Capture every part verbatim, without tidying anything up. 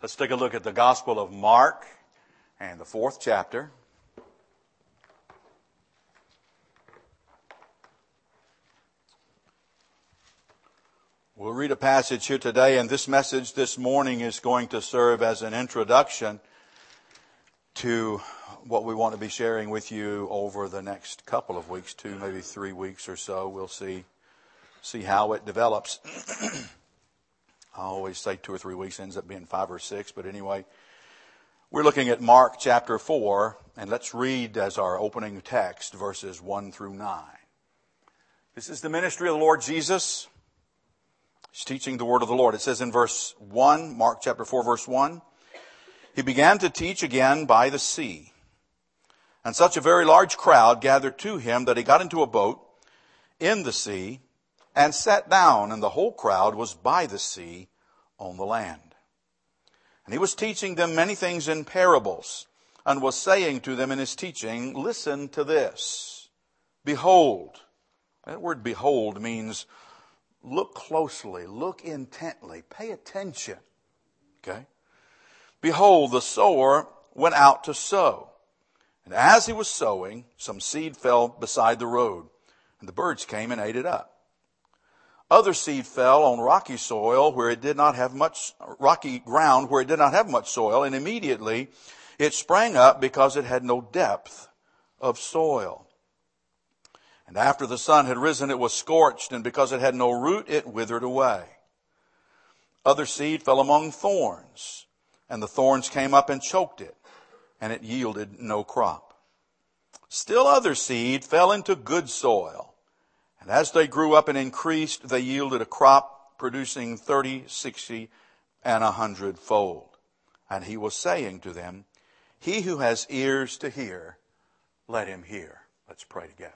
Let's take a look at the Gospel of Mark and the fourth chapter. We'll read a passage here today, and this message this morning is going to serve as an introduction to what we want to be sharing with you over the next couple of weeks, two, maybe three weeks or so. We'll see, see how it develops. I always say two or three weeks, ends up being five or six. But anyway, we're looking at Mark chapter four, and let's read as our opening text verses one through nine. This is the ministry of the Lord Jesus. He's teaching the word of the Lord. It says in verse one, Mark chapter four, verse one, He began to teach again by the sea. And such a very large crowd gathered to him that he got into a boat in the sea and sat down, and the whole crowd was by the sea on the land. And he was teaching them many things in parables, and was saying to them in his teaching, Listen to this. Behold. That word behold means look closely, look intently, pay attention. Okay? Behold, the sower went out to sow. And as he was sowing, some seed fell beside the road, and the birds came and ate it up. Other seed fell on rocky soil where it did not have much, rocky ground where it did not have much soil, and immediately it sprang up because it had no depth of soil. And after the sun had risen, it was scorched, and because it had no root, it withered away. Other seed fell among thorns, and the thorns came up and choked it, and it yielded no crop. Still other seed fell into good soil, and as they grew up and increased, they yielded a crop producing thirty, sixty, and a hundred fold. And he was saying to them, He who has ears to hear, let him hear. Let's pray together.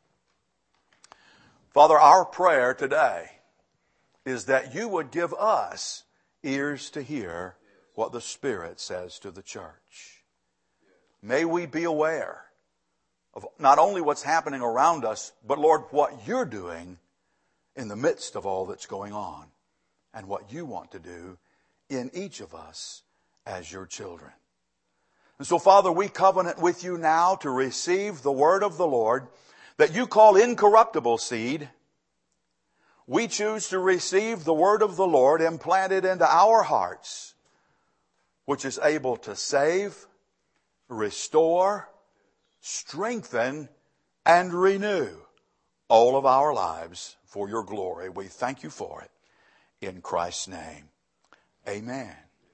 Father, our prayer today is that you would give us ears to hear what the Spirit says to the church. May we be aware of not only what's happening around us, but Lord, what you're doing in the midst of all that's going on, and what you want to do in each of us as your children. And so, Father, we covenant with you now to receive the word of the Lord that you call incorruptible seed. We choose to receive the word of the Lord implanted into our hearts, which is able to save, restore, strengthen, and renew all of our lives for your glory. We thank you for it in Christ's name. Amen.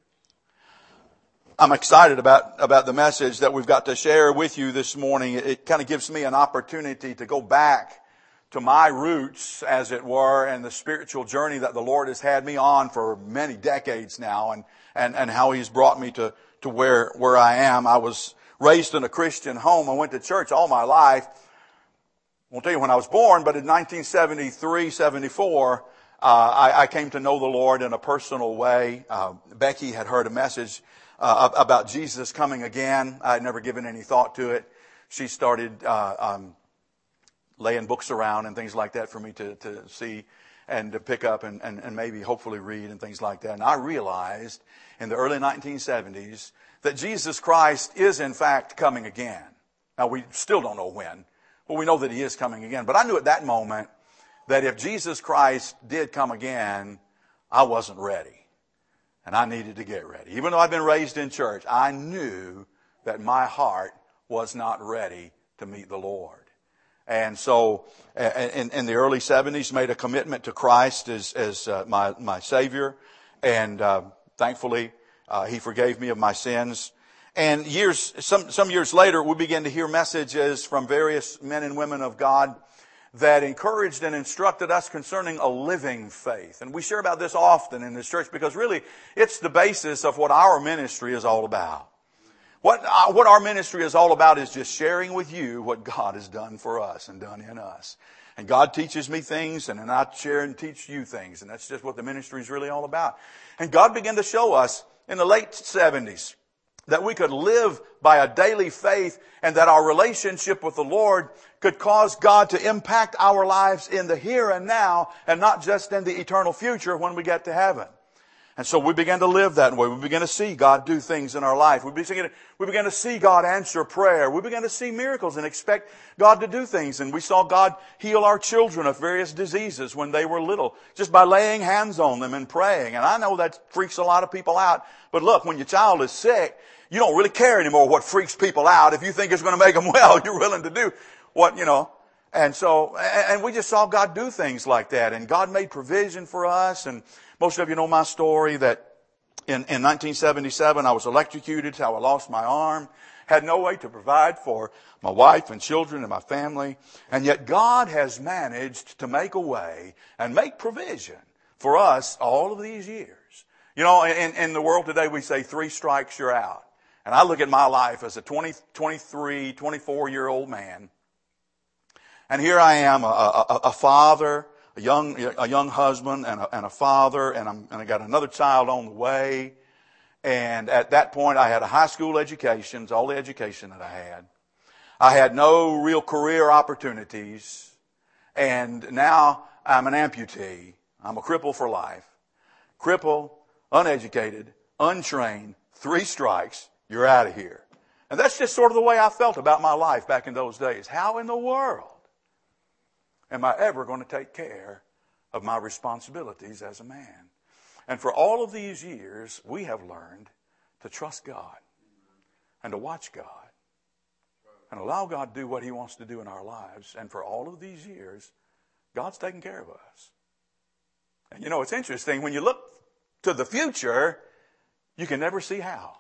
I'm excited about, about the message that we've got to share with you this morning. It, it kind of gives me an opportunity to go back to my roots, as it were, and the spiritual journey that the Lord has had me on for many decades now, and, and, and how He's brought me to, to where, where I am. I was raised in a Christian home. I went to church all my life. I won't tell you when I was born, but in nineteen seventy-three, seventy-four, uh, I, I came to know the Lord in a personal way. Uh, Becky had heard a message uh, about Jesus coming again. I had never given any thought to it. She started uh, um, laying books around and things like that for me to, to see and to pick up and, and, and maybe hopefully read and things like that. And I realized in the early nineteen seventies that Jesus Christ is in fact coming again. Now we still don't know when, but we know that He is coming again. But I knew at that moment that if Jesus Christ did come again, I wasn't ready. And I needed to get ready. Even though I'd been raised in church, I knew that my heart was not ready to meet the Lord. And so in, in the early seventies, made a commitment to Christ as, as uh, my, my Savior. And uh, thankfully, uh, He forgave me of my sins. And years, some, some years later, we began to hear messages from various men and women of God that encouraged and instructed us concerning a living faith. And we share about this often in this church because really it's the basis of what our ministry is all about. What, uh, what our ministry is all about is just sharing with you what God has done for us and done in us. And God teaches me things, and then I share and teach you things. And that's just what the ministry is really all about. And God began to show us in the late seventies that we could live by a daily faith, and that our relationship with the Lord could cause God to impact our lives in the here and now, and not just in the eternal future when we get to heaven. And so we began to live that way. We began to see God do things in our life. We began, to, we began to see God answer prayer. We began to see miracles and expect God to do things. And we saw God heal our children of various diseases when they were little, just by laying hands on them and praying. And I know that freaks a lot of people out. But look, when your child is sick, you don't really care anymore what freaks people out. If you think it's going to make them well, you're willing to do what, you know. And so, and we just saw God do things like that. And God made provision for us. And most of you know my story that in, in nineteen seventy-seven I was electrocuted, so I lost my arm, had no way to provide for my wife and children and my family. And yet God has managed to make a way and make provision for us all of these years. You know, in, in the world today we say three strikes, you're out. And I look at my life as a twenty, twenty-three, twenty-four year old man. And here I am, a, a, a father, a young, a young husband and a, and a father, and, I'm, and I got another child on the way. And at that point, I had a high school education, all the education that I had. I had no real career opportunities. And now I'm an amputee. I'm a cripple for life. Cripple, uneducated, untrained, three strikes, you're out of here. And that's just sort of the way I felt about my life back in those days. How in the world am I ever going to take care of my responsibilities as a man? And for all of these years, we have learned to trust God and to watch God and allow God to do what He wants to do in our lives. And for all of these years, God's taken care of us. And you know, it's interesting. When you look to the future, you can never see how.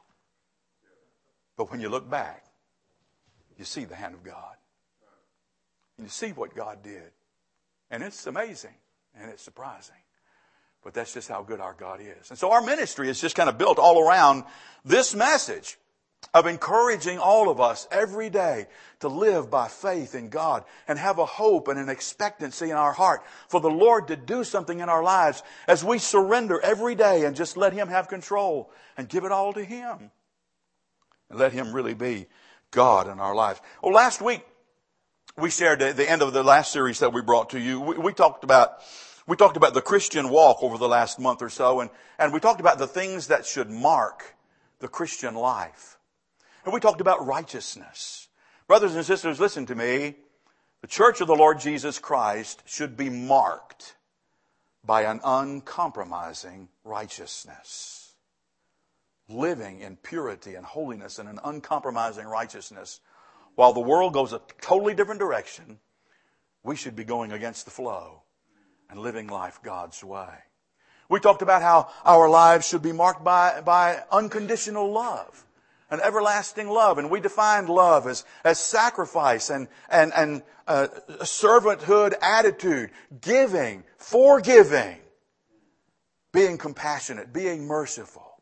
But when you look back, you see the hand of God. And you see what God did. And it's amazing and it's surprising. But that's just how good our God is. And so our ministry is just kind of built all around this message of encouraging all of us every day to live by faith in God and have a hope and an expectancy in our heart for the Lord to do something in our lives as we surrender every day and just let Him have control and give it all to Him. And let Him really be God in our lives. Well, last week, we shared at the end of the last series that we brought to you. We, we talked about we talked about the Christian walk over the last month or so, and, and we talked about the things that should mark the Christian life. And we talked about righteousness. Brothers and sisters, listen to me. The church of the Lord Jesus Christ should be marked by an uncompromising righteousness. Living in purity and holiness and an uncompromising righteousness. While the world goes a totally different direction, we should be going against the flow and living life God's way. We talked about how our lives should be marked by, by unconditional love, an everlasting love. And we defined love as, as sacrifice and, and, and uh, a servanthood attitude, giving, forgiving, being compassionate, being merciful.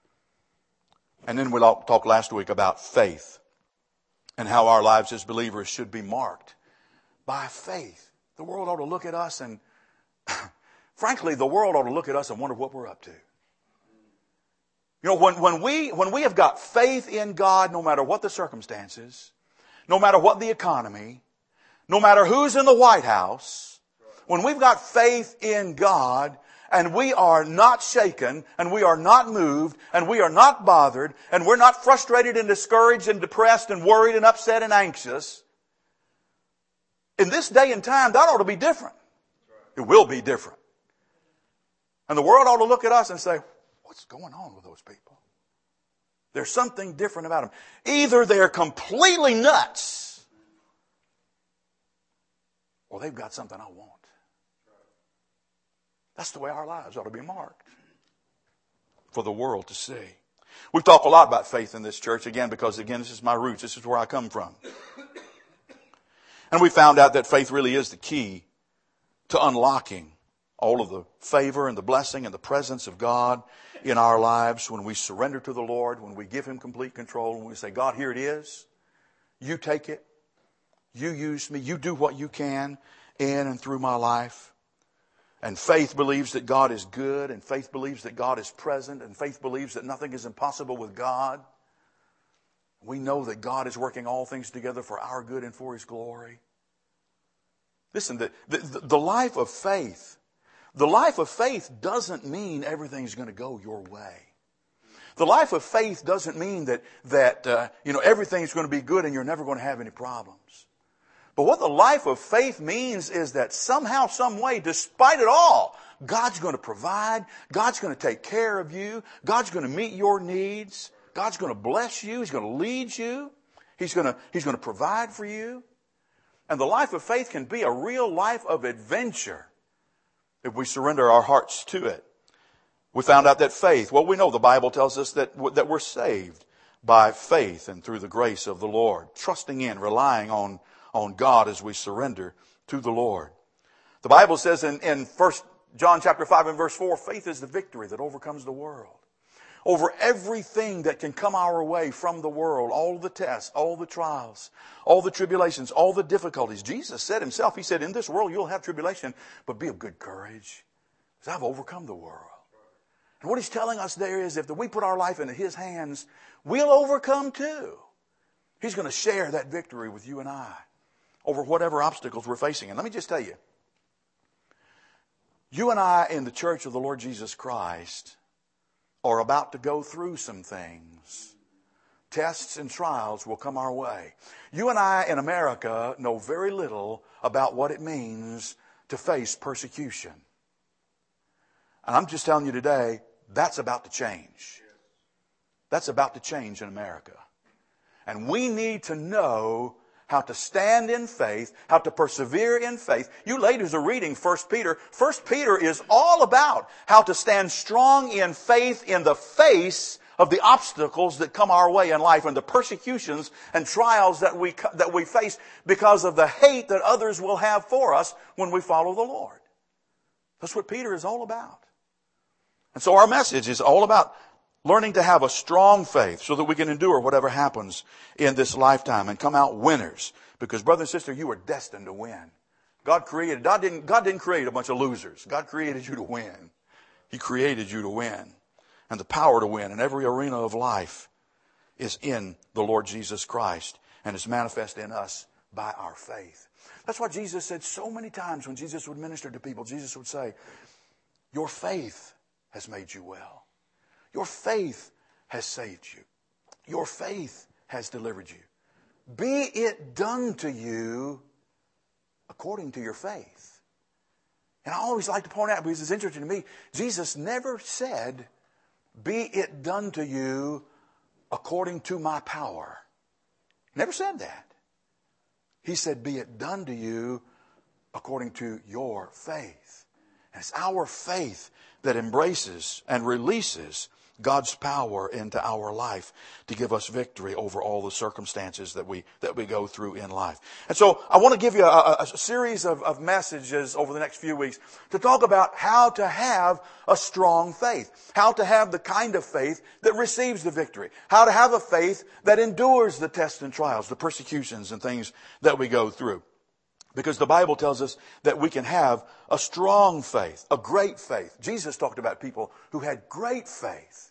And then we talked last week about faith. And how our lives as believers should be marked by faith. The world ought to look at us and, frankly, the world ought to look at us and wonder what we're up to. You know, when, when we, when we have got faith in God, no matter what the circumstances, no matter what the economy, no matter who's in the White House, when we've got faith in God, and we are not shaken, and we are not moved, and we are not bothered, and we're not frustrated and discouraged and depressed and worried and upset and anxious. In this day and time, that ought to be different. It will be different. And the world ought to look at us and say, what's going on with those people? There's something different about them. Either they're completely nuts, or they've got something I want. That's the way our lives ought to be marked for the world to see. We've talked a lot about faith in this church, again, because, again, this is my roots. This is where I come from. And we found out that faith really is the key to unlocking all of the favor and the blessing and the presence of God in our lives when we surrender to the Lord, when we give Him complete control, when we say, God, here it is. You take it. You use me. You do what you can in and through my life. And faith believes that God is good, and faith believes that God is present, and faith believes that nothing is impossible with God. We know that God is working all things together for our good and for His glory. Listen, the, the, the life of faith The life of faith doesn't mean everything's going to go your way. The life of faith doesn't mean that, that uh, you know, everything's going to be good and you're never going to have any problems. But what the life of faith means is that somehow, some way, despite it all, God's going to provide. God's going to take care of you. God's going to meet your needs. God's going to bless you. He's going to lead you. He's going to, he's going to provide for you. And the life of faith can be a real life of adventure if we surrender our hearts to it. We found out that faith, well, we know the Bible tells us that, that we're saved by faith and through the grace of the Lord, trusting in, relying on, on God as we surrender to the Lord. The Bible says in, in First John chapter five and verse four, faith is the victory that overcomes the world. Over everything that can come our way from the world, all the tests, all the trials, all the tribulations, all the difficulties. Jesus said himself, he said, in this world you'll have tribulation, but be of good courage, because I've overcome the world. And what he's telling us there is if we put our life into his hands, we'll overcome too. He's going to share that victory with you and I over whatever obstacles we're facing. And let me just tell you, you and I in the church of the Lord Jesus Christ are about to go through some things. Tests and trials will come our way. You and I in America know very little about what it means to face persecution. And I'm just telling you today, that's about to change. That's about to change in America. And we need to know how to stand in faith, how to persevere in faith. You ladies are reading First Peter. First Peter is all about how to stand strong in faith in the face of the obstacles that come our way in life and the persecutions and trials that we, that we face because of the hate that others will have for us when we follow the Lord. That's what Peter is all about. And so our message is all about learning to have a strong faith so that we can endure whatever happens in this lifetime and come out winners. Because brother and sister, you are destined to win. God created, God didn't, God didn't create a bunch of losers. God created you to win. He created you to win. And the power to win in every arena of life is in the Lord Jesus Christ and is manifest in us by our faith. That's why Jesus said so many times when Jesus would minister to people, Jesus would say, your faith has made you well. Your faith has saved you. Your faith has delivered you. Be it done to you according to your faith. And I always like to point out, because it's interesting to me, Jesus never said, be it done to you according to my power. Never said that. He said, be it done to you according to your faith. And it's our faith that embraces and releases God's power into our life to give us victory over all the circumstances that we that we go through in life. And so I want to give you a, a series of, of messages over the next few weeks to talk about how to have a strong faith, how to have the kind of faith that receives the victory, how to have a faith that endures the tests and trials, the persecutions and things that we go through. Because the Bible tells us that we can have a strong faith, a great faith. Jesus talked about people who had great faith.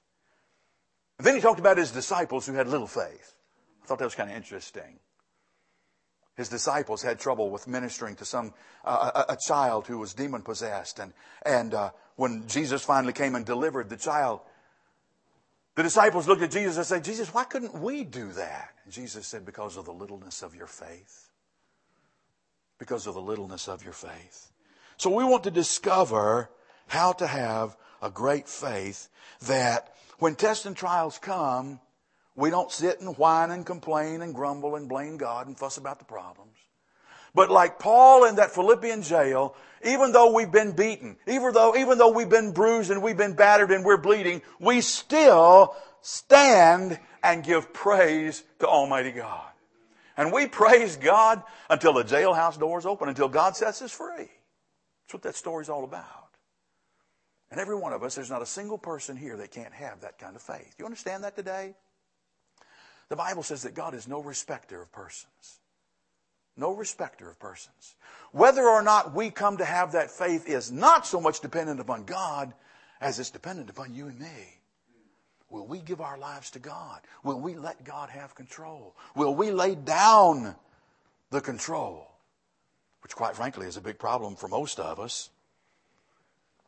And then he talked about his disciples who had little faith. I thought that was kind of interesting. His disciples had trouble with ministering to some uh, a, a child who was demon possessed, and and uh, when Jesus finally came and delivered the child, the disciples looked at Jesus and said, "Jesus, why couldn't we do that?" And Jesus said, "Because of the littleness of your faith." Because of the littleness of your faith. So we want to discover how to have a great faith that when tests and trials come, we don't sit and whine and complain and grumble and blame God and fuss about the problems. But like Paul in that Philippian jail, even though we've been beaten, even though, even though we've been bruised and we've been battered and we're bleeding, we still stand and give praise to Almighty God. And we praise God until the jailhouse doors open, until God sets us free. That's what that story's all about. And every one of us, there's not a single person here that can't have that kind of faith. You understand that today? The Bible says that God is no respecter of persons. No respecter of persons. Whether or not we come to have that faith is not so much dependent upon God as it's dependent upon you and me. Will we give our lives to God? Will we let God have control? Will we lay down the control? Which, quite frankly, is a big problem for most of us.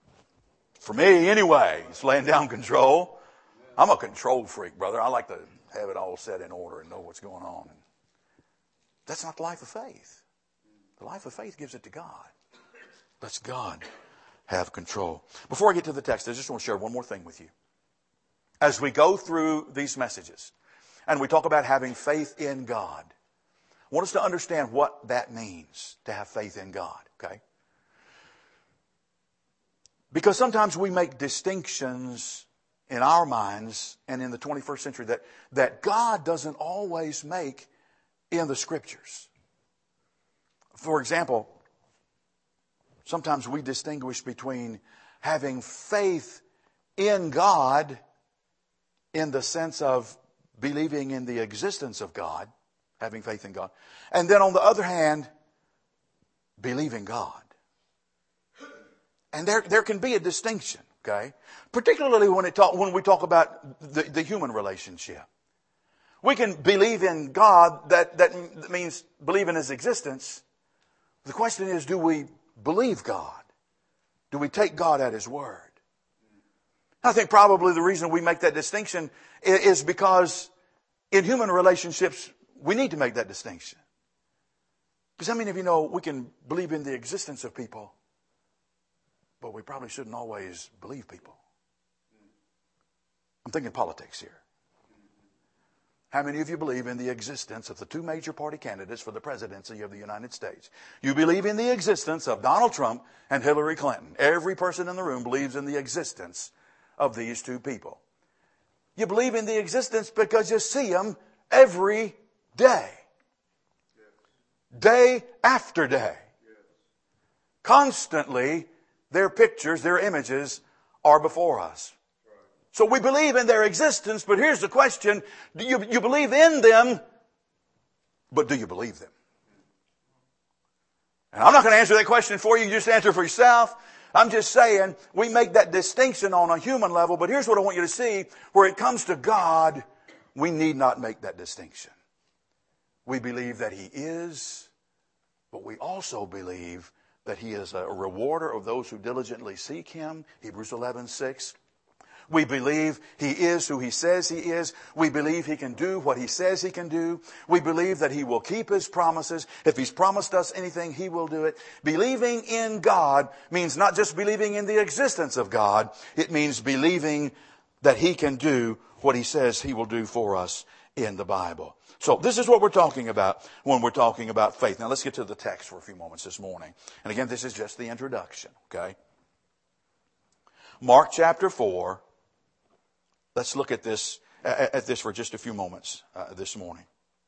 For me, anyway, it's laying down control. I'm a control freak, brother. I like to have it all set in order and know what's going on. That's not the life of faith. The life of faith gives it to God. Lets God have control. Before I get to the text, I just want to share one more thing with you. As we go through these messages and we talk about having faith in God, I want us to understand what that means to have faith in God, okay? Because sometimes we make distinctions in our minds and in the twenty-first century that, that God doesn't always make in the Scriptures. For example, sometimes we distinguish between having faith in God in the sense of believing in the existence of God, having faith in God, and then on the other hand, believing God. And there, there can be a distinction, okay? Particularly when it talk, when we talk about the, the human relationship. We can believe in God, that, that means believe in His existence. The question is, do we believe God? Do we take God at His word? I think probably the reason we make that distinction is because in human relationships, we need to make that distinction. Because how many of you know we can believe in the existence of people, but we probably shouldn't always believe people? I'm thinking politics here. How many of you believe in the existence of the two major party candidates for the presidency of the United States? You believe in the existence of Donald Trump and Hillary Clinton. Every person in the room believes in the existence of these two people. You believe in the existence because you see them every day. Day after day. Constantly, their pictures, their images are before us. So we believe in their existence, but here's the question. Do you, you believe in them, but do you believe them? And I'm not going to answer that question for you. You just answer for yourself. I'm just saying we make that distinction on a human level, but here's what I want you to see. Where it comes to God, we need not make that distinction. We believe that He is, but we also believe that He is a rewarder of those who diligently seek Him. Hebrews eleven six. We believe He is who He says He is. We believe He can do what He says He can do. We believe that He will keep His promises. If He's promised us anything, He will do it. Believing in God means not just believing in the existence of God. It means believing that He can do what He says He will do for us in the Bible. So this is what we're talking about when we're talking about faith. Now let's get to the text for a few moments this morning. And again, this is just the introduction, okay? Mark chapter four. Let's look at this at this for just a few moments uh, this morning.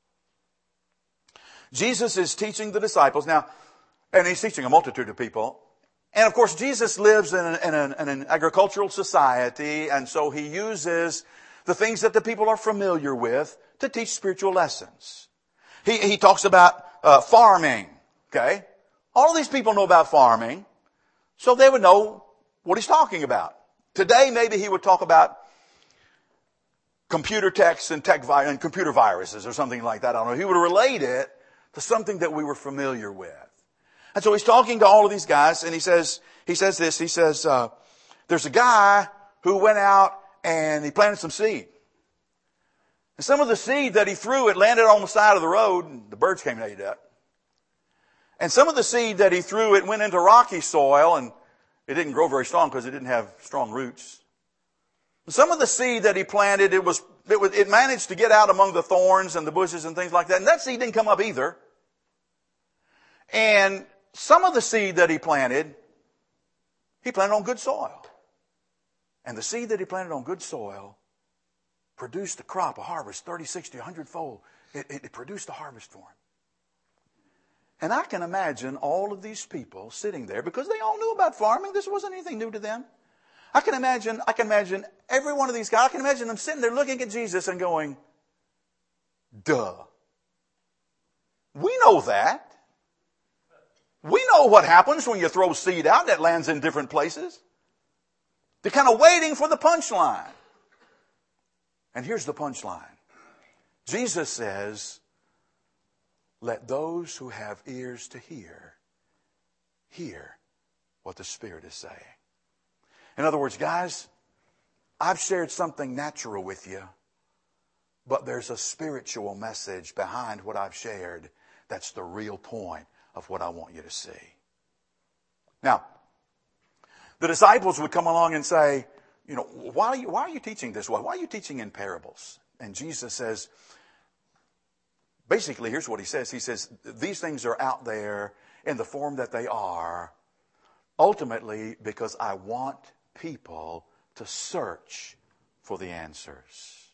Jesus is teaching the disciples now, and He's teaching a multitude of people. And of course, Jesus lives in an, in an, in an agricultural society, and so He uses the things that the people are familiar with to teach spiritual lessons. He, he talks about uh, farming, okay? All of these people know about farming, so they would know what He's talking about. Today, maybe He would talk about computer techs and tech vi- and computer viruses or something like that. I don't know. He would relate it to something that we were familiar with. And so He's talking to all of these guys, and He says, He says this, He says, uh, there's a guy who went out and he planted some seed. And some of the seed that he threw, it landed on the side of the road, and the birds came and ate it up. And some of the seed that he threw, it went into rocky soil, and it didn't grow very strong because it didn't have strong roots. Some of the seed that he planted, it was, it was, it managed to get out among the thorns and the bushes and things like that. And that seed didn't come up either. And some of the seed that he planted, he planted on good soil. And the seed that he planted on good soil produced a crop, a harvest, thirty, sixty, one hundred fold. It, it, it produced a harvest for him. And I can imagine all of these people sitting there, because they all knew about farming. This wasn't anything new to them. I can imagine, I can imagine every one of these guys, I can imagine them sitting there looking at Jesus and going, duh. We know that. We know what happens when you throw seed out that lands in different places. They're kind of waiting for the punchline. And here's the punchline. Jesus says, let those who have ears to hear, hear what the Spirit is saying. In other words, guys, I've shared something natural with you, but there's a spiritual message behind what I've shared that's the real point of what I want you to see. Now, the disciples would come along and say, you know, why are you, why are you teaching this way? Why are you teaching in parables? And Jesus says, basically, here's what he says. He says, these things are out there in the form that they are, ultimately because I want people to search for the answers.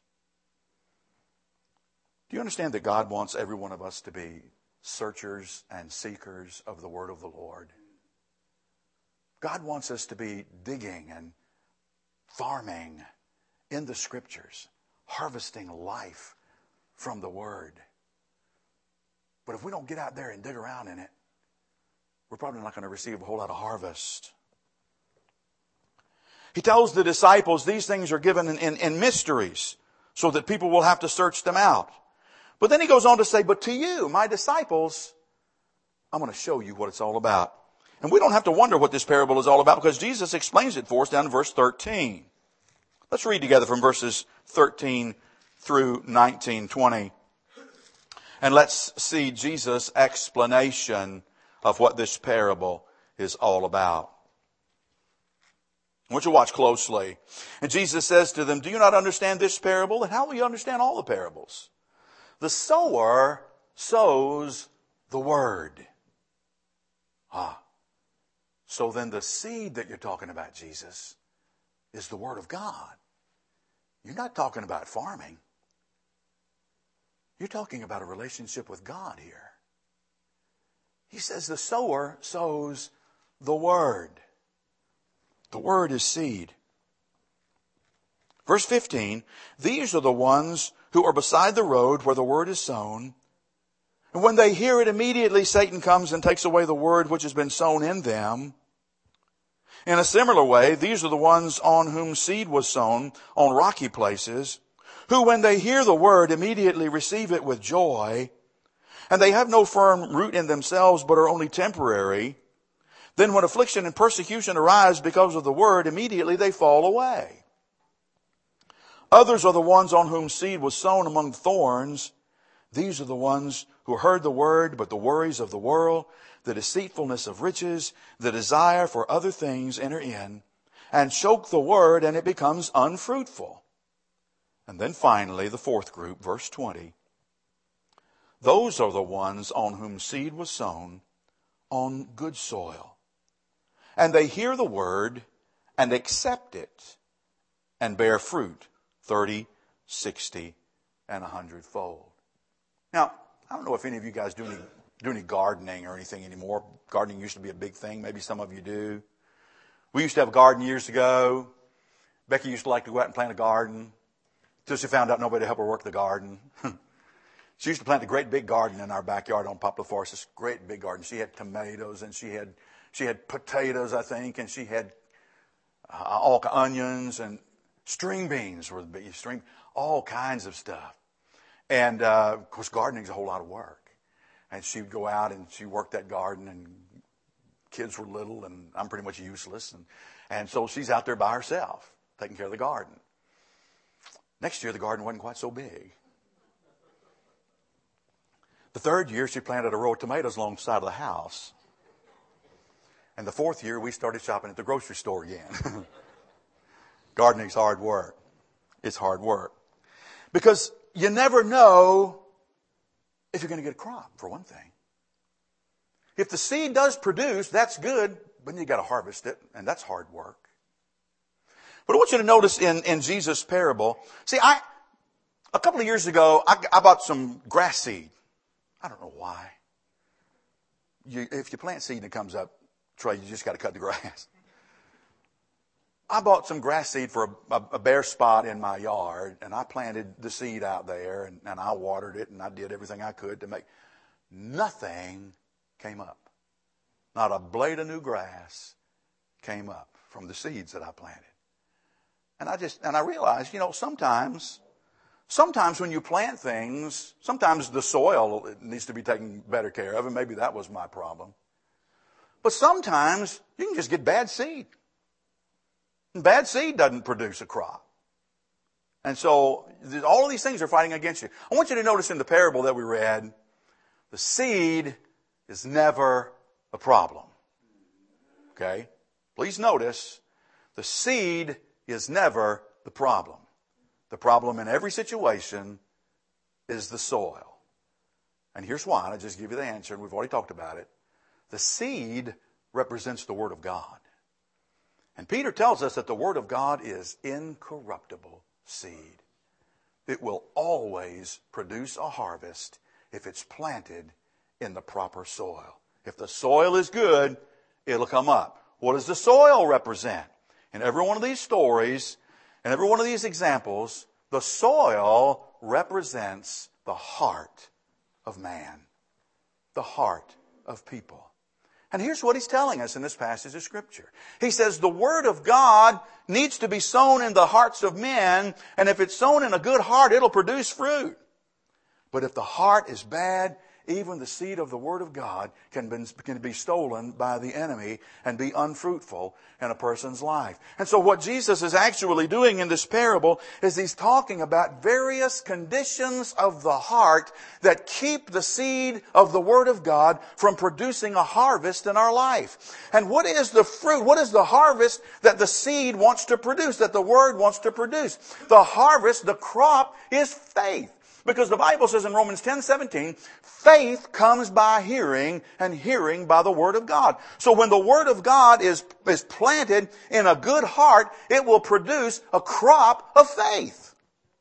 Do you understand that God wants every one of us to be searchers and seekers of the word of the Lord? God wants us to be digging and farming in the Scriptures, harvesting life from the Word. But if we don't get out there and dig around in it, we're probably not going to receive a whole lot of harvest. He tells the disciples these things are given in, in, in mysteries so that people will have to search them out. But then he goes on to say, but to you, my disciples, I'm going to show you what it's all about. And we don't have to wonder what this parable is all about because Jesus explains it for us down in verse thirteen. Let's read together from verses thirteen through nineteen, twenty. And let's see Jesus' explanation of what this parable is all about. I want you to watch closely. And Jesus says to them, do you not understand this parable? And how will you understand all the parables? The sower sows the word. Ah. So then the seed that you're talking about, Jesus, is the Word of God. You're not talking about farming. You're talking about a relationship with God here. He says the sower sows the Word. The Word is seed. Verse fifteen, these are the ones who are beside the road where the Word is sown. And when they hear it, immediately Satan comes and takes away the Word which has been sown in them. In a similar way, these are the ones on whom seed was sown on rocky places, who when they hear the word immediately receive it with joy, and they have no firm root in themselves but are only temporary. Then when affliction and persecution arise because of the word, immediately they fall away. Others are the ones on whom seed was sown among thorns. These are the ones who heard the word, but the worries of the world, the deceitfulness of riches, the desire for other things enter in and choke the word, and it becomes unfruitful. And then finally, the fourth group, verse twenty. Those are the ones on whom seed was sown on good soil. And they hear the word and accept it and bear fruit, thirty, sixty, and a hundredfold. Now, I don't know if any of you guys do any do any gardening or anything anymore. Gardening used to be a big thing. Maybe some of you do. We used to have a garden years ago. Becky used to like to go out and plant a garden until she found out nobody to help her work the garden. She used to plant a great big garden in our backyard on Poplar Forest. This great big garden. She had tomatoes and she had she had potatoes, I think, and she had uh, all onions and string beans were the big string, all kinds of stuff. And uh, of course, gardening is a whole lot of work. And she would go out and she worked that garden, and kids were little, and I'm pretty much useless. And, and so she's out there by herself, taking care of the garden. Next year, the garden wasn't quite so big. The third year, she planted a row of tomatoes along the side of the house. And the fourth year, we started shopping at the grocery store again. Gardening's hard work. It's hard work. Because you never know if you're going to get a crop, for one thing. If the seed does produce, that's good, but you got to harvest it, and that's hard work. But I want you to notice in, in Jesus' parable, see, I a couple of years ago, I, I bought some grass seed. I don't know why. You, if you plant seed and it comes up, Trey, you just got to cut the grass. I bought some grass seed for a, a, a bare spot in my yard, and I planted the seed out there, and, and I watered it, and I did everything I could to make. Nothing came up. Not a blade of new grass came up from the seeds that I planted. And I just, and I realized, you know, sometimes, sometimes when you plant things, sometimes the soil needs to be taken better care of, and maybe that was my problem. But sometimes you can just get bad seed. Bad seed doesn't produce a crop. And so all of these things are fighting against you. I want you to notice in the parable that we read, the seed is never a problem. Okay? Please notice, the seed is never the problem. The problem in every situation is the soil. And here's why. I'll just give you the answer, and we've already talked about it. The seed represents the Word of God. And Peter tells us that the Word of God is incorruptible seed. It will always produce a harvest if it's planted in the proper soil. If the soil is good, it'll come up. What does the soil represent? In every one of these stories, in every one of these examples, the soil represents the heart of man, the heart of people. And here's what he's telling us in this passage of Scripture. He says the Word of God needs to be sown in the hearts of men, and if it's sown in a good heart, it'll produce fruit. But if the heart is bad, even the seed of the Word of God can be, can be stolen by the enemy and be unfruitful in a person's life. And so what Jesus is actually doing in this parable is He's talking about various conditions of the heart that keep the seed of the Word of God from producing a harvest in our life. And what is the fruit? What is the harvest that the seed wants to produce, that the Word wants to produce? The harvest, the crop, is faith. Because the Bible says in Romans ten seventeen, faith comes by hearing, and hearing by the Word of God. So when the Word of God is, is planted in a good heart, it will produce a crop of faith.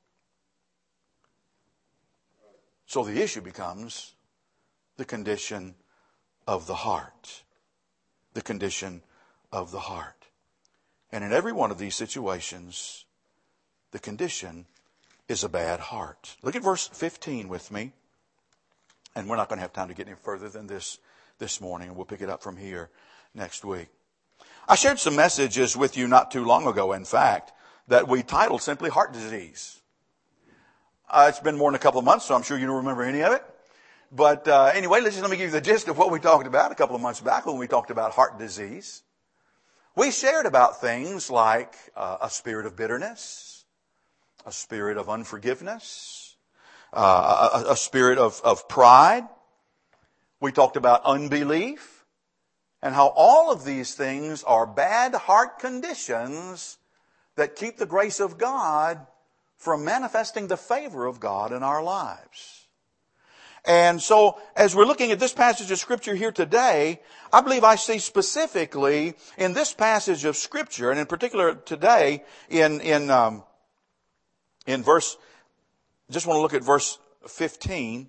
So the issue becomes the condition of the heart. The condition of the heart. And in every one of these situations, the condition is a bad heart. Look at verse fifteen with me. And we're not going to have time to get any further than this this morning. We'll pick it up from here next week. I shared some messages with you not too long ago, in fact, that we titled simply Heart Disease. Uh, it's been more than a couple of months, so I'm sure you don't remember any of it. But uh, anyway, let's just let me give you the gist of what we talked about a couple of months back when we talked about heart disease. We shared about things like uh, a spirit of bitterness, a spirit of unforgiveness, uh, a, a spirit of, of pride. We talked about unbelief and how all of these things are bad heart conditions that keep the grace of God from manifesting the favor of God in our lives. And so, as we're looking at this passage of Scripture here today, I believe I see specifically in this passage of Scripture, and in particular today in, in, um, In verse, just want to look at verse fifteen,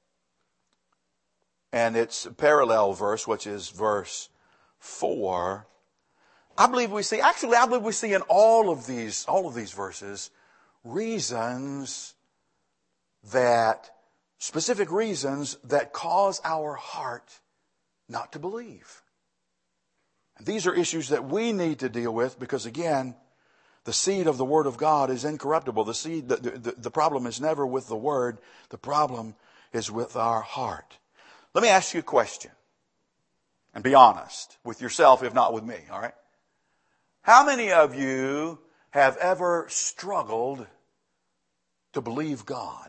and its parallel verse, which is verse four. I believe we see, actually I believe we see in all of these, all of these verses, reasons that, specific reasons that cause our heart not to believe. And these are issues that we need to deal with because, again, the seed of the Word of God is incorruptible. The seed, the, the, the problem is never with the Word. The problem is with our heart. Let me ask you a question. And be honest with yourself, if not with me, all right? How many of you have ever struggled to believe God?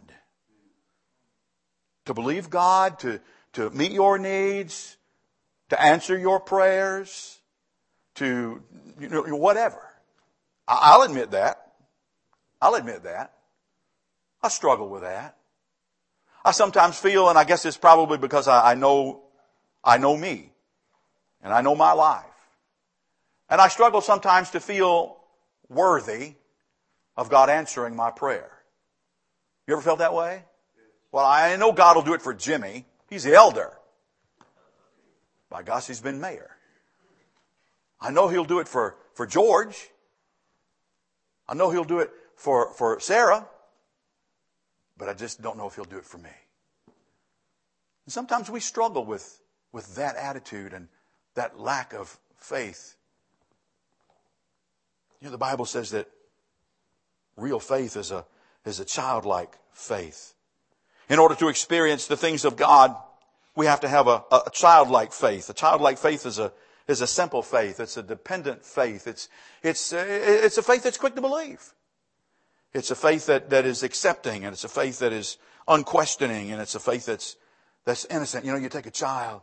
To believe God, to, to meet your needs, to answer your prayers, to, you know, whatever. I'll admit that. I'll admit that. I struggle with that. I sometimes feel, and I guess it's probably because I, I know, I know me, and I know my life. And I struggle sometimes to feel worthy of God answering my prayer. You ever felt that way? Well, I know God will do it for Jimmy. He's the elder. By gosh, he's been mayor. I know He'll do it for, for George. I know He'll do it for, for Sarah, but I just don't know if He'll do it for me. And sometimes we struggle with, with that attitude and that lack of faith. You know, the Bible says that real faith is a, is a childlike faith. In order to experience the things of God, we have to have a, a childlike faith. A childlike faith is a, is a simple faith. It's a dependent faith. It's, it's, uh, it's a faith that's quick to believe. It's a faith that, that is accepting, and it's a faith that is unquestioning, and it's a faith that's, that's innocent. You know, you take a child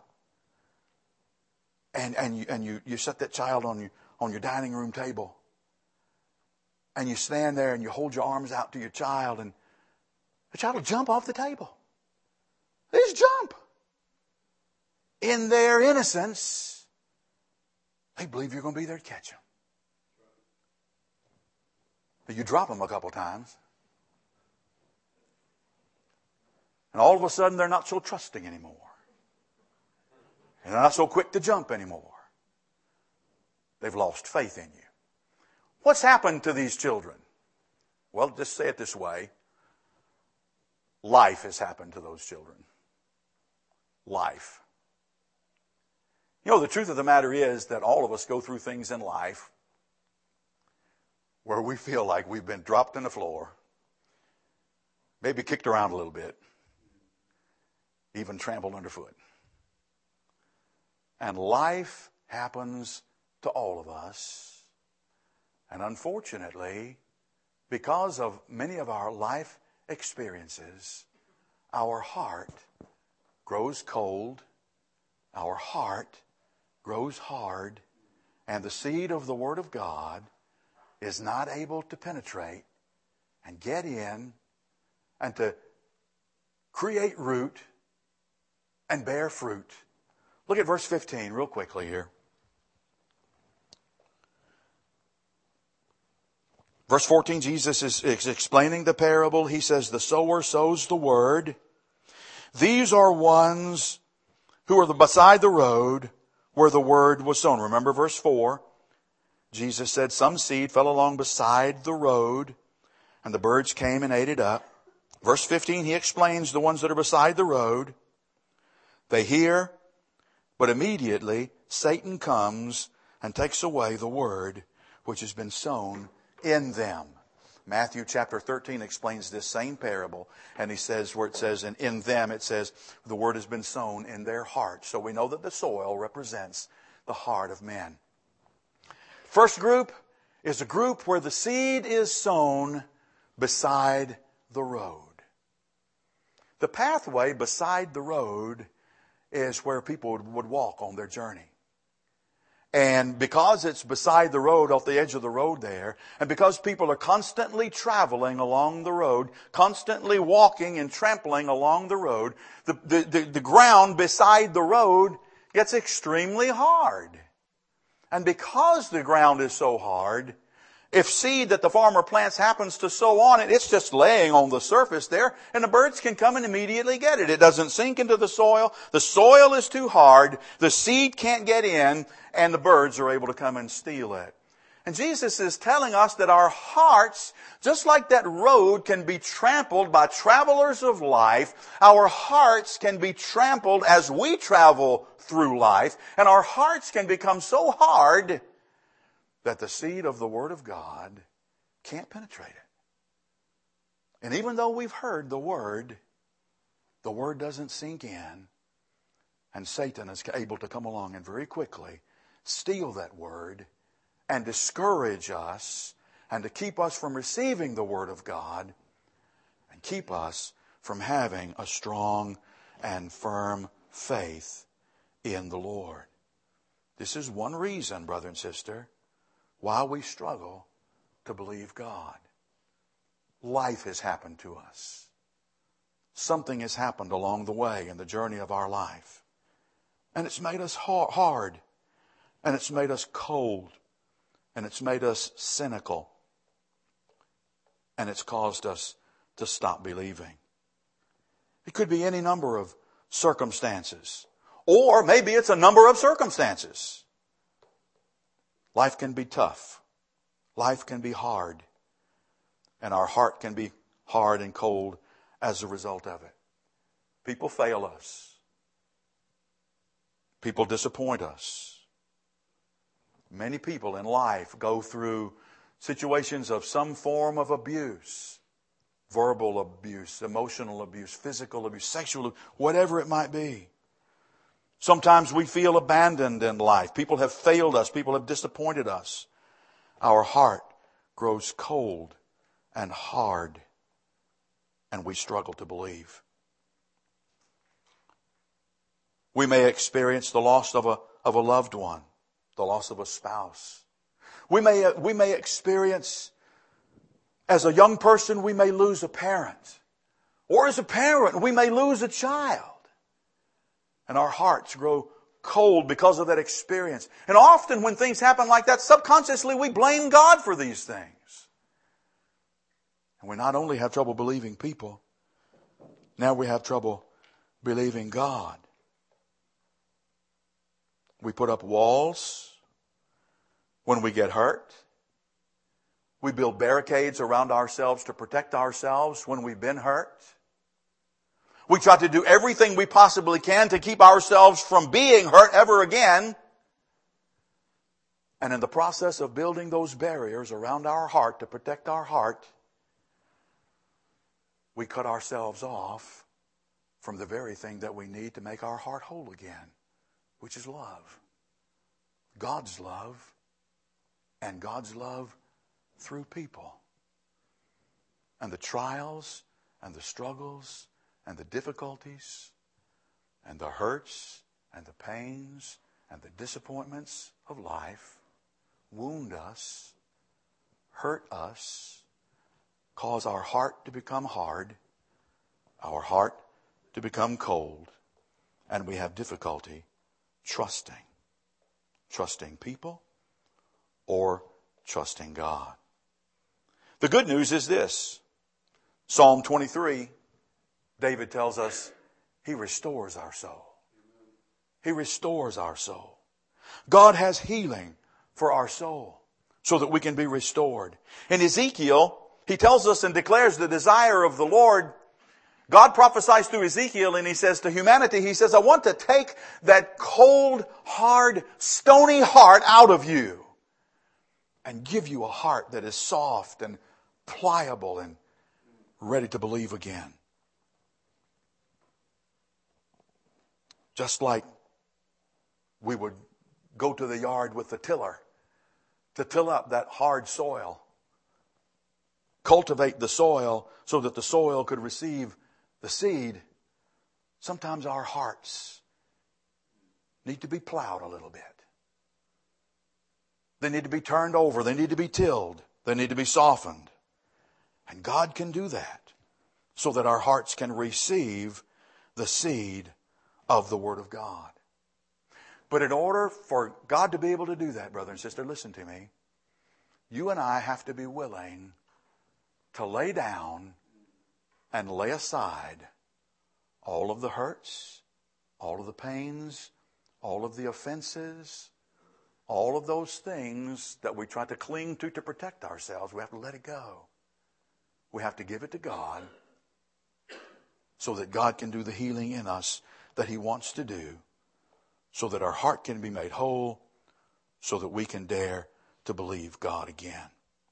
and, and, you, and you, you set that child on, you, on your dining room table, and you stand there and you hold your arms out to your child, and the child will jump off the table. They just jump. In their innocence, they believe you're going to be there to catch them. But you drop them a couple times, and all of a sudden they're not so trusting anymore. And they're not so quick to jump anymore. They've lost faith in you. What's happened to these children? Well, just say it this way. Life has happened to those children. Life. You know, the truth of the matter is that all of us go through things in life where we feel like we've been dropped on the floor, maybe kicked around a little bit, even trampled underfoot. And life happens to all of us. And unfortunately, because of many of our life experiences, our heart grows cold, our heart grows hard, and the seed of the Word of God is not able to penetrate and get in and to create root and bear fruit. Look at verse fifteen real quickly here. Verse fourteen, Jesus is, is explaining the parable. He says, the sower sows the word. These are ones who are the, beside the road where the word was sown. Remember verse four. Jesus said some seed fell along beside the road, and the birds came and ate it up. Verse fifteen, he explains the ones that are beside the road. They hear, but immediately Satan comes and takes away the word which has been sown in them. Matthew chapter thirteen explains this same parable, and he says, where it says, and in them, it says, the word has been sown in their hearts. So we know that the soil represents the heart of men. First group is a group where the seed is sown beside the road. The pathway beside the road is where people would, would walk on their journey. And because it's beside the road, off the edge of the road there, and because people are constantly traveling along the road, constantly walking and trampling along the road, the, the, the, the ground beside the road gets extremely hard. And because the ground is so hard, if seed that the farmer plants happens to sow on it, it's just laying on the surface there, and the birds can come and immediately get it. It doesn't sink into the soil. The soil is too hard. The seed can't get in, and the birds are able to come and steal it. And Jesus is telling us that our hearts, just like that road can be trampled by travelers of life, our hearts can be trampled as we travel through life, and our hearts can become so hard that the seed of the Word of God can't penetrate it. And even though we've heard the Word, the Word doesn't sink in, and Satan is able to come along and very quickly steal that Word and discourage us and to keep us from receiving the Word of God and keep us from having a strong and firm faith in the Lord. This is one reason, brother and sister, why we struggle to believe God. Life has happened to us. Something has happened along the way in the journey of our life. And it's made us hard. And it's made us cold. And it's made us cynical. And it's caused us to stop believing. It could be any number of circumstances. Or maybe it's a number of circumstances. Life can be tough. Life can be hard. And our heart can be hard and cold as a result of it. People fail us. People disappoint us. Many people in life go through situations of some form of abuse. Verbal abuse, emotional abuse, physical abuse, sexual abuse, whatever it might be. Sometimes we feel abandoned in life. People have failed us. People have disappointed us. Our heart grows cold and hard, and we struggle to believe. We may experience the loss of a, of a loved one, the loss of a spouse. We may, we may experience, as a young person, we may lose a parent. Or as a parent, we may lose a child. And our hearts grow cold because of that experience. And often when things happen like that, subconsciously we blame God for these things. And we not only have trouble believing people, now we have trouble believing God. We put up walls when we get hurt. We build barricades around ourselves to protect ourselves when we've been hurt. We try to do everything we possibly can to keep ourselves from being hurt ever again. And in the process of building those barriers around our heart to protect our heart, we cut ourselves off from the very thing that we need to make our heart whole again, which is love. God's love, and God's love through people. And the trials and the struggles and the difficulties and the hurts and the pains and the disappointments of life wound us, hurt us, cause our heart to become hard, our heart to become cold, and we have difficulty trusting. Trusting people or trusting God. The good news is this. Psalm twenty-three, David tells us He restores our soul. He restores our soul. God has healing for our soul so that we can be restored. In Ezekiel, he tells us and declares the desire of the Lord. God prophesies through Ezekiel and he says to humanity, he says, I want to take that cold, hard, stony heart out of you and give you a heart that is soft and pliable and ready to believe again. Just like we would go to the yard with the tiller to till up that hard soil, cultivate the soil so that the soil could receive the seed. Sometimes our hearts need to be plowed a little bit. They need to be turned over. They need to be tilled. They need to be softened. And God can do that so that our hearts can receive the seed of the Word of God. But in order for God to be able to do that, brother and sister, listen to me. You and I have to be willing to lay down and lay aside all of the hurts, all of the pains, all of the offenses, all of those things that we try to cling to to protect ourselves. We have to let it go. We have to give it to God so that God can do the healing in us that He wants to do, so that our heart can be made whole, so that we can dare to believe God again.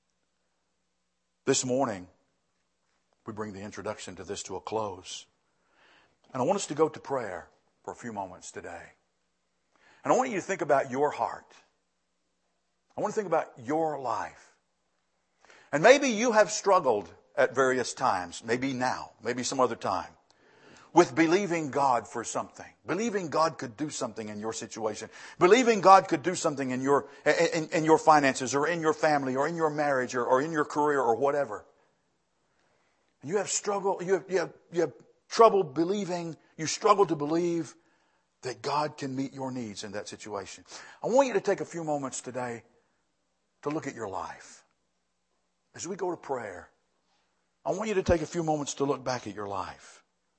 This morning, we bring the introduction to this to a close. And I want us to go to prayer for a few moments today. And I want you to think about your heart. I want to think about your life. And maybe you have struggled at various times, maybe now, maybe some other time, with believing God for something. Believing God could do something in your situation. Believing God could do something in your, in, in your finances or in your family or in your marriage or, or in your career or whatever. You have struggled, you have, you have, you have trouble believing, you struggle to believe that God can meet your needs in that situation. I want you to take a few moments today to look at your life. As we go to prayer, I want you to take a few moments to look back at your life.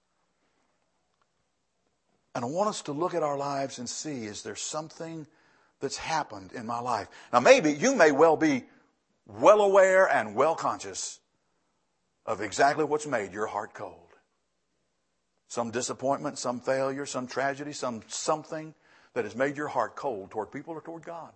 And I want us to look at our lives and see, is there something that's happened in my life? Now maybe you may well be well aware and well conscious of exactly what's made your heart cold. Some disappointment, some failure, some tragedy, some something that has made your heart cold toward people or toward God.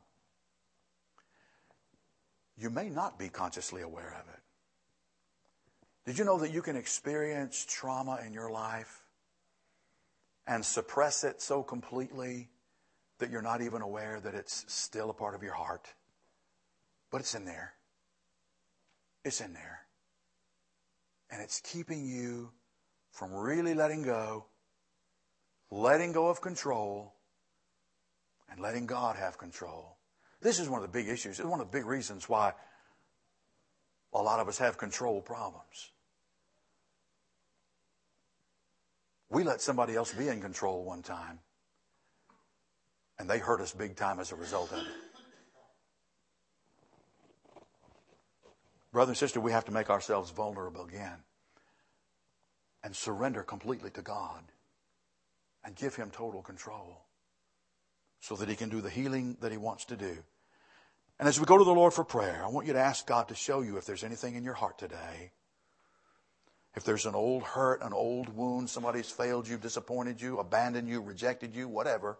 You may not be consciously aware of it. Did you know that you can experience trauma in your life and suppress it so completely that you're not even aware that it's still a part of your heart. But it's in there. It's in there. And it's keeping you from really letting go, letting go of control, and letting God have control. This is one of the big issues. It's one of the big reasons why a lot of us have control problems. We let somebody else be in control one time, and they hurt us big time as a result of it. Brother and sister, we have to make ourselves vulnerable again and surrender completely to God and give Him total control so that He can do the healing that He wants to do. And as we go to the Lord for prayer, I want you to ask God to show you if there's anything in your heart today. If there's an old hurt, an old wound, somebody's failed you, disappointed you, abandoned you, rejected you, whatever.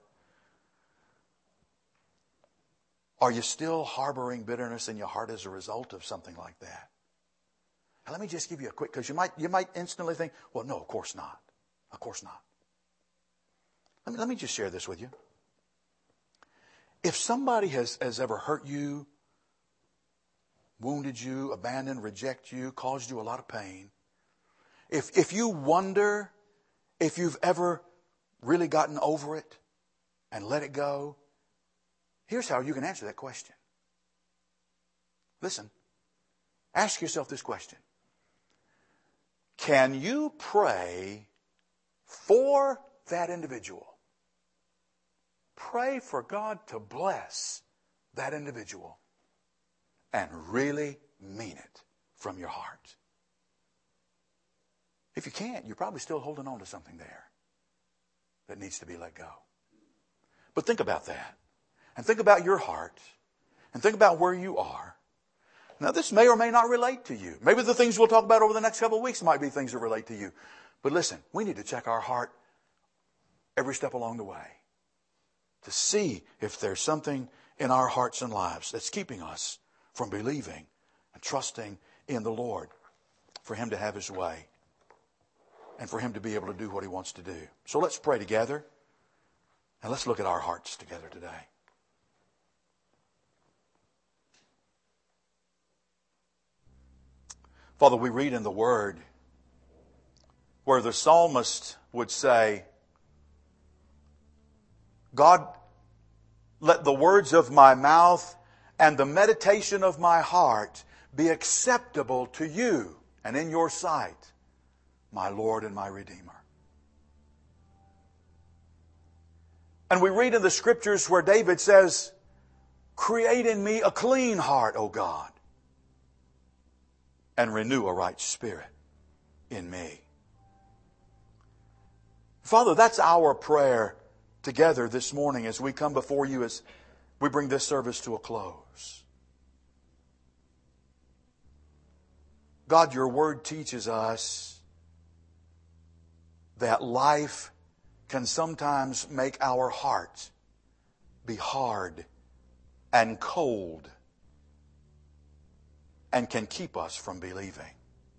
Are you still harboring bitterness in your heart as a result of something like that? Now, let me just give you a quick, because you might, you might instantly think, well, no, of course not. Of course not. Let me, let me just share this with you. If somebody has, has ever hurt you, wounded you, abandoned, rejected you, caused you a lot of pain, if, if you wonder if you've ever really gotten over it and let it go, here's how you can answer that question. Listen, ask yourself this question. Can you pray for that individual? Pray for God to bless that individual and really mean it from your heart. If you can't, you're probably still holding on to something there that needs to be let go. But think about that. And think about your heart. And think about where you are. Now, this may or may not relate to you. Maybe the things we'll talk about over the next couple of weeks might be things that relate to you. But listen, we need to check our heart every step along the way to see if there's something in our hearts and lives that's keeping us from believing and trusting in the Lord for Him to have His way and for Him to be able to do what He wants to do. So let's pray together and let's look at our hearts together today. Father, we read in the Word where the psalmist would say, God, let the words of my mouth and the meditation of my heart be acceptable to you and in your sight, my Lord and my Redeemer. And we read in the Scriptures where David says, create in me a clean heart, O God, and renew a right spirit in me. Father, that's our prayer together this morning as we come before you as we bring this service to a close. God, your Word teaches us that life can sometimes make our heart be hard and cold and can keep us from believing.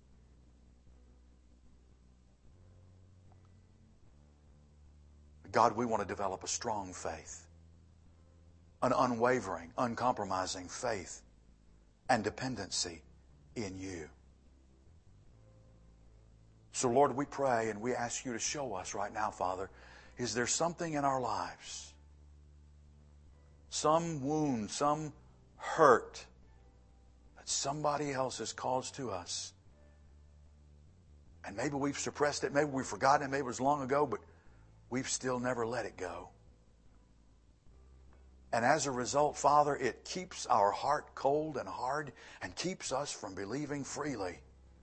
God, we want to develop a strong faith, an unwavering, uncompromising faith and dependency in you. So, Lord, we pray and we ask you to show us right now, Father, is there something in our lives, some wound, some hurt that somebody else has caused to us? And maybe we've suppressed it, maybe we've forgotten it, maybe it was long ago, but we've still never let it go. And as a result, Father, it keeps our heart cold and hard and keeps us from believing freely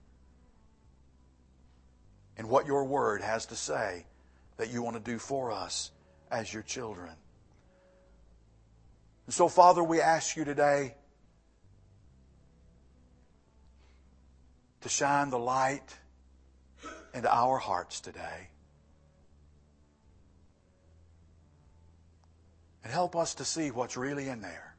in what your Word has to say that you want to do for us as your children. And so, Father, we ask you today to shine the light into our hearts today. And help us to see what's really in there.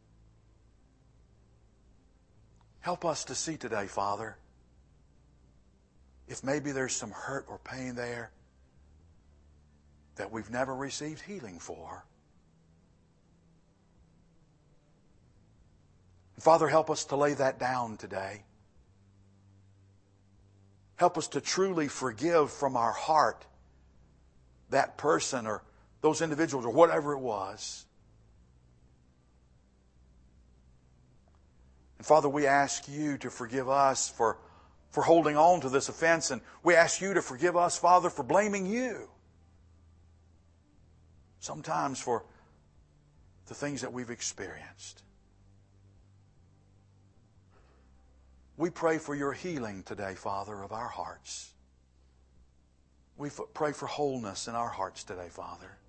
Help us to see today, Father, if maybe there's some hurt or pain there that we've never received healing for. Father, help us to lay that down today. Help us to truly forgive from our heart that person or those individuals or whatever it was. And Father, we ask you to forgive us for, for holding on to this offense. And we ask you to forgive us, Father, for blaming you. Sometimes for the things that we've experienced. We pray for your healing today, Father, of our hearts. We pray for wholeness in our hearts today, Father.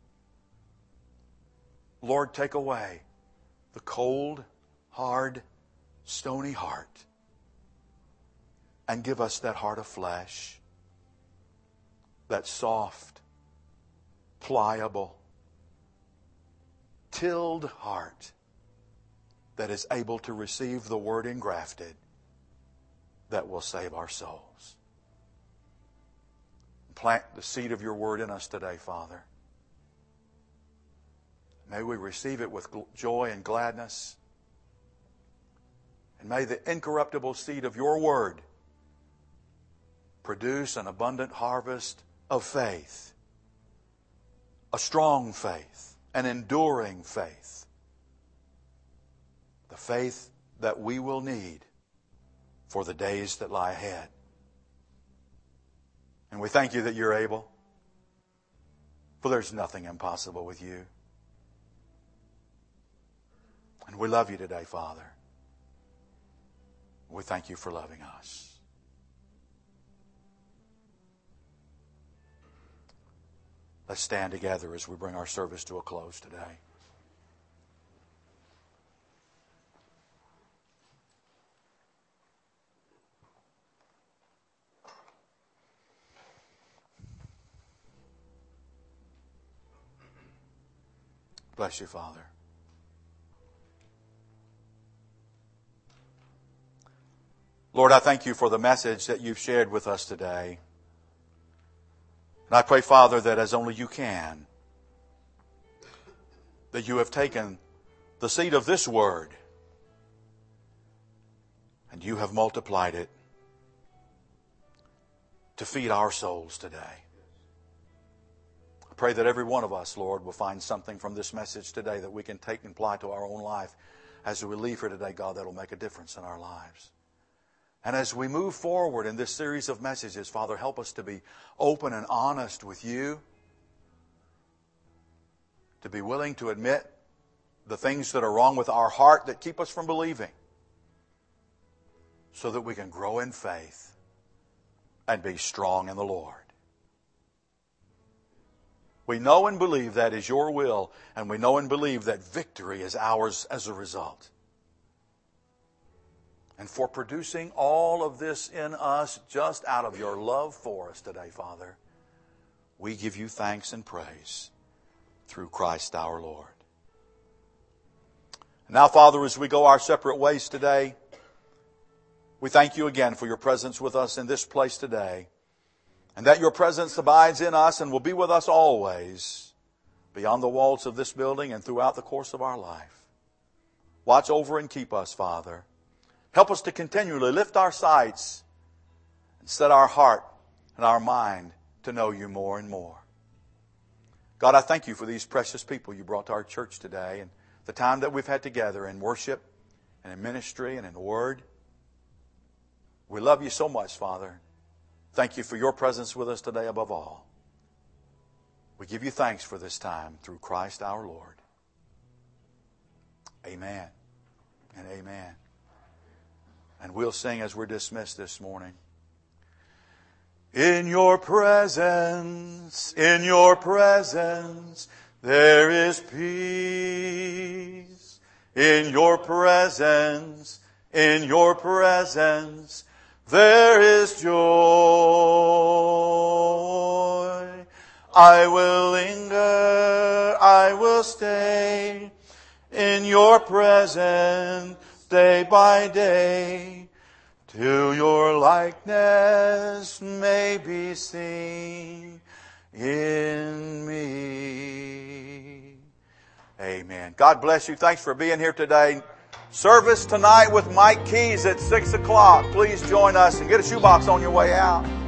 Lord, take away the cold, hard, stony heart and give us that heart of flesh, that soft, pliable, tilled heart that is able to receive the word engrafted that will save our souls. Plant the seed of your word in us today, Father. May we receive it with joy and gladness. And may the incorruptible seed of your word produce an abundant harvest of faith, a strong faith, an enduring faith, the faith that we will need for the days that lie ahead. And we thank you that you're able, for there's nothing impossible with you. And we love you today, Father. We thank you for loving us. Let's stand together as we bring our service to a close today. Bless you, Father. Lord, I thank you for the message that you've shared with us today. And I pray, Father, that as only you can, that you have taken the seed of this word and you have multiplied it to feed our souls today. I pray that every one of us, Lord, will find something from this message today that we can take and apply to our own life. As we leave here today, God, that will make a difference in our lives. And as we move forward in this series of messages, Father, help us to be open and honest with you, to be willing to admit the things that are wrong with our heart that keep us from believing, so that we can grow in faith and be strong in the Lord. We know and believe that is your will, and we know and believe that victory is ours as a result. And for producing all of this in us just out of your love for us today, Father, we give you thanks and praise through Christ our Lord. Now, Father, as we go our separate ways today, we thank you again for your presence with us in this place today, and that your presence abides in us and will be with us always beyond the walls of this building and throughout the course of our life. Watch over and keep us, Father. Help us to continually lift our sights and set our heart and our mind to know you more and more. God, I thank you for these precious people you brought to our church today and the time that we've had together in worship and in ministry and in the Word. We love you so much, Father. Thank you for your presence with us today above all. We give you thanks for this time through Christ our Lord. Amen and amen. And we'll sing as we're dismissed this morning. In your presence, in your presence, there is peace. In your presence, in your presence, there is joy. I will linger, I will stay in your presence day by day, till your likeness may be seen in me. Amen. God bless you. Thanks for being here today. Service tonight with Mike Keys at six o'clock. Please join us and get a shoebox on your way out.